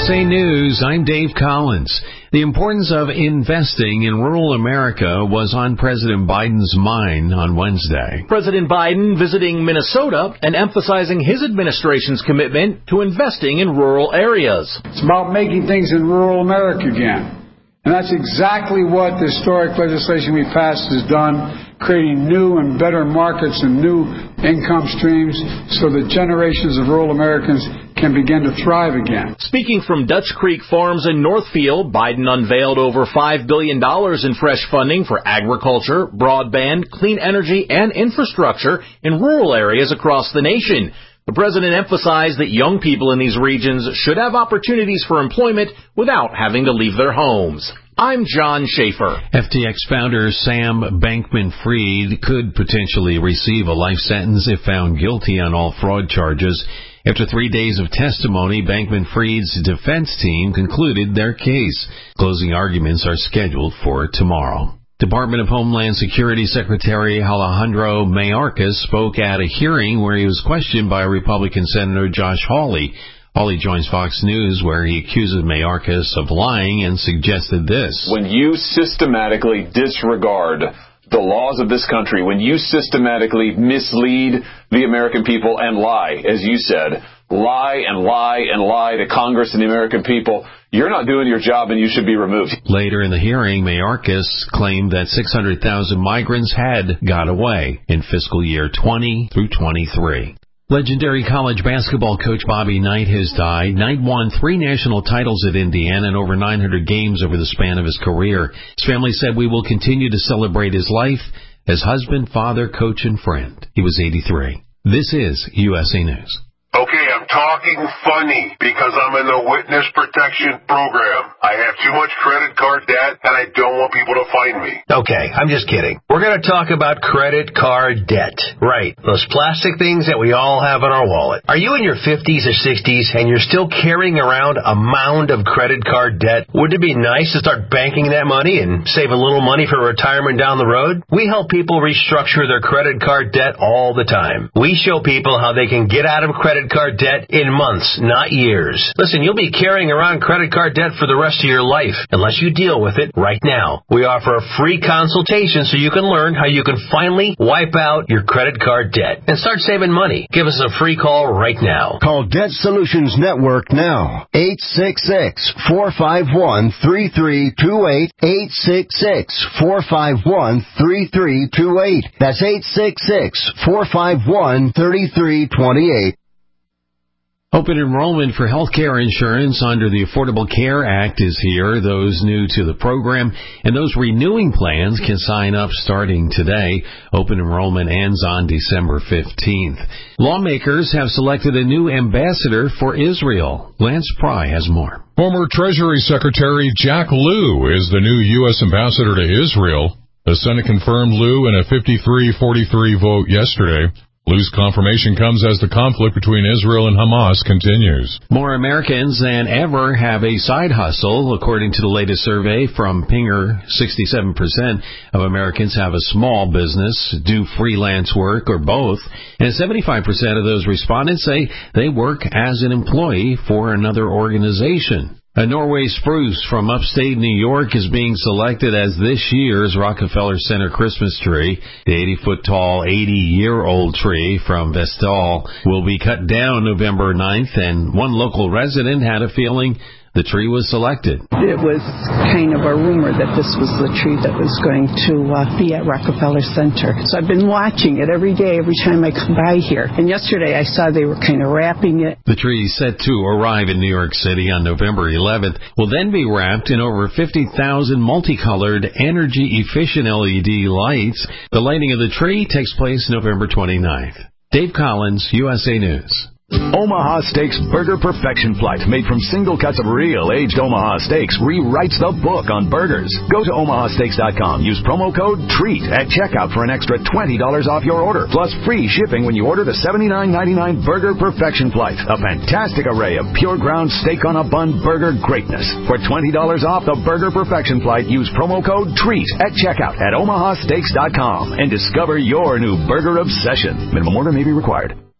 USA News, I'm Dave Collins. The importance of investing in rural America was on President Biden's mind on Wednesday. President Biden visiting Minnesota and emphasizing his administration's commitment to investing in rural areas. It's about making things in rural America again. And that's exactly what the historic legislation we passed has done, creating new and better markets and new income streams so that generations of rural Americans can begin to thrive again. Speaking from Dutch Creek Farms in Northfield, Biden unveiled over $5 billion in fresh funding for agriculture, broadband, clean energy, and infrastructure in rural areas across the nation. The president emphasized that young people in these regions should have opportunities for employment without having to leave their homes. I'm John Schaefer. FTX founder Sam Bankman-Fried could potentially receive a life sentence if found guilty on all fraud charges. After 3 days of testimony, Bankman-Fried's defense team concluded their case. Closing arguments are scheduled for tomorrow. Department of Homeland Security Secretary Alejandro Mayorkas spoke at a hearing where he was questioned by Republican Senator Josh Hawley. Hawley joins Fox News, where he accuses Mayorkas of lying and suggested this. When you systematically disregard the laws of this country, when you systematically mislead the American people and lie, as you said, lie and lie and lie to Congress and the American people, you're not doing your job and you should be removed. Later in the hearing, Mayorkas claimed that 600,000 migrants had got away in fiscal year 20 through 23. Legendary college basketball coach Bobby Knight has died. Knight won 3 national titles at Indiana and over 900 games over the span of his career. His family said, "We will continue to celebrate his life as husband, father, coach, and friend." He was 83. This is USA News. Okay, I'm talking funny because I'm in the witness protection program. I have too much credit card debt and I don't want people to find me. Okay, I'm just kidding. We're going to talk about credit card debt. Right, those plastic things that we all have in our wallet. Are you in your 50s or 60s and you're still carrying around a mound of credit card debt? Wouldn't it be nice to start banking that money and save a little money for retirement down the road? We help people restructure their credit card debt all the time. We show people how they can get out of credit card debt in months, not years. Listen, you'll be carrying around credit card debt for the rest of your life unless you deal with it right now. We offer a free consultation so you can learn how you can finally wipe out your credit card debt and start saving money. Give us a free call right now. Call Debt Solutions Network now. 866-451-3328. 866-451-3328. That's 866-451-3328. Open enrollment for health care insurance under the Affordable Care Act is here. Those new to the program and those renewing plans can sign up starting today. Open enrollment ends on December 15th. Lawmakers have selected a new ambassador for Israel. Lance Pry has more. Former Treasury Secretary Jack Lew is the new U.S. ambassador to Israel. The Senate confirmed Lew in a 53-43 vote yesterday. Lew's confirmation comes as the conflict between Israel and Hamas continues. More Americans than ever have a side hustle. According to the latest survey from Pinger, 67% of Americans have a small business, do freelance work, or both. And 75% of those respondents say they work as an employee for another organization. A Norway spruce from upstate New York is being selected as this year's Rockefeller Center Christmas tree. The 80-foot-tall, 80-year-old tree from Vestdal will be cut down November 9th, and one local resident had a feeling the tree was selected. It was kind of a rumor that this was the tree that was going to be at Rockefeller Center. So I've been watching it every day, every time I come by here. And yesterday I saw they were kind of wrapping it. The tree set to arrive in New York City on November 11th will then be wrapped in over 50,000 multicolored, energy-efficient LED lights. The lighting of the tree takes place November 29th. Dave Collins, USA News. Omaha Steaks Burger Perfection Flight, made from single cuts of real aged Omaha steaks, rewrites the book on burgers. Go to omahasteaks.com. Use promo code TREAT at checkout for an extra $20 off your order, plus free shipping when you order the $79.99 Burger Perfection Flight. A fantastic array of pure ground steak on a bun burger greatness. For $20 off the Burger Perfection Flight, use promo code TREAT at checkout at omahasteaks.com and discover your new burger obsession. Minimum order may be required.